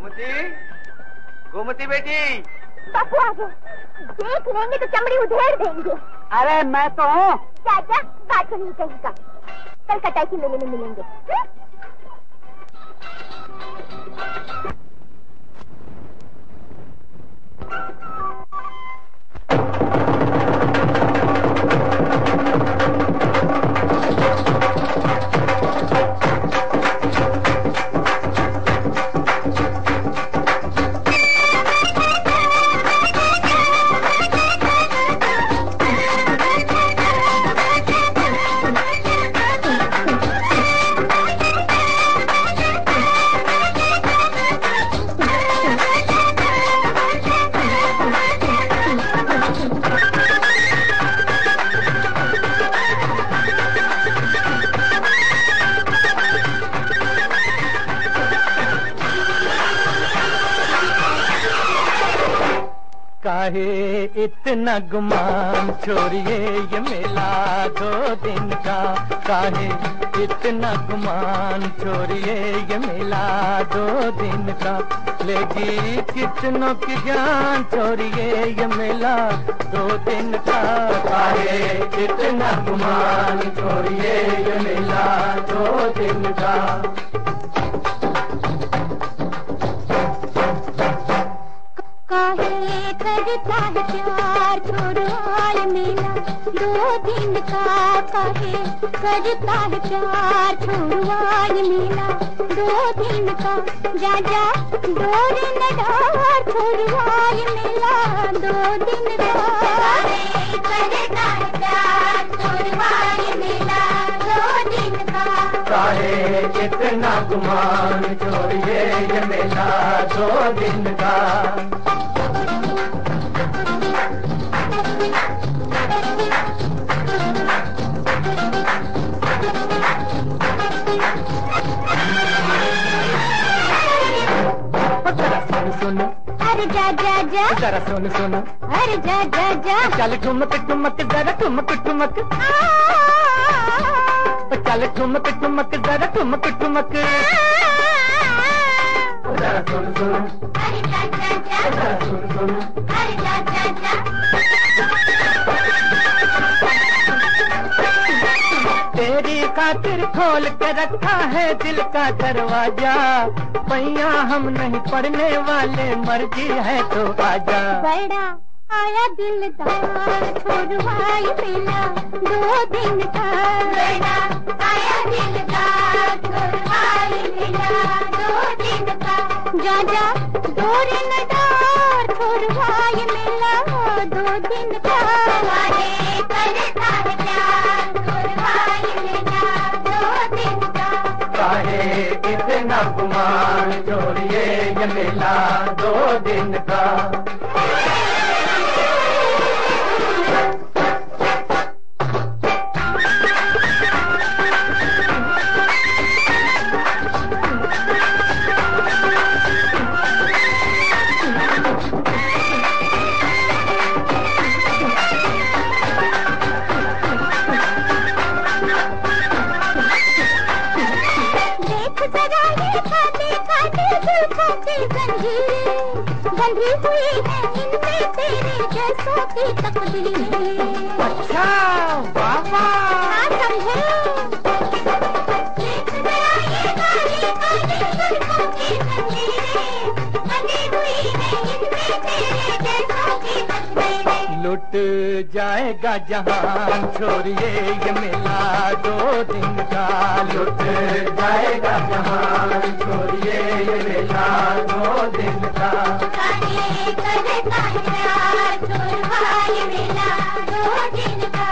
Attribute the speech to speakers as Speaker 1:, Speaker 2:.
Speaker 1: गोमती, गोमती बेटी।
Speaker 2: बापू आ गए। देख लेंगे तो चमड़ी उधेड़ देंगे।
Speaker 3: अरे मैं तो हूँ।
Speaker 2: चाचा बात सुनिए कहीं का। कल कटाई के मेले में मिलेंगे।
Speaker 4: काहे इतना गुमान छोड़िए ये मेला 2 दिन का। काहे इतना गुमान छोड़िए ये मेला 2 दिन का। लेगी कितनों की जान छोड़िए ये मेला 2 दिन का। काहे इतना गुमान छोड़िए ये मेला 2 दिन का।
Speaker 2: काहे करता है प्यार छोड़वाए मेला 2 दिन का। काहे करता है प्यार छोड़वाए मेला 2 दिन का। जा जा डोर न डार छोड़वाए मेला 2 दिन का। काहे करता है प्यार छोड़वाए मेला 2 दिन का।
Speaker 4: काहे इतना गुमान छोड़िए ये मेला 2 दिन का। सुन
Speaker 2: अरे जा जा जा
Speaker 4: जरा सुन सुन।
Speaker 2: अरे जा जा जा
Speaker 4: चल ठुमक ठुमक जरा ठुमक ठुमक। चल ठुमक ठुमक जरा ठुमक ठुमक। जरा सुन सुन।
Speaker 2: अरे जा जा जा
Speaker 4: जरा सुन सुन।
Speaker 2: अरे जा जा जा।
Speaker 4: तेरी खातिर खोल के रखा है दिल का दरवाजा। पैया हम नहीं पढ़ने वाले मर्जी है तो आजा।
Speaker 2: बड़ा आया दिलदार छोड़वाई मेला 2 दिन का। बड़ा आया दिलदार छोड़वाई मेला 2 दिन का। जा जा डोर न डार छोड़वाई मेला 2 दिन का। काहे करता है प्यार छोड़वाई मेला 2 दिन का।
Speaker 4: काहे इतना गुमान छोड़िए ये मेला 2 दिन का।
Speaker 2: बंधी हुई है इनमें तेरे जैसों की तकदीर।
Speaker 4: अच्छा बाबा
Speaker 2: समझे। देख जरा ये काली काली सड़कों की जंजीरें। बंधी हुई है इनमें तेरे जैसों की तकदीरें।
Speaker 4: लुट जाएगा जहान छोड़िए ये मेला 2 दिन का। लुट जाएगा जहान छोड़िए ये मेला 2 दिन का।
Speaker 2: काहे करता है प्यार छोड़वाए मेला 2 दिन का।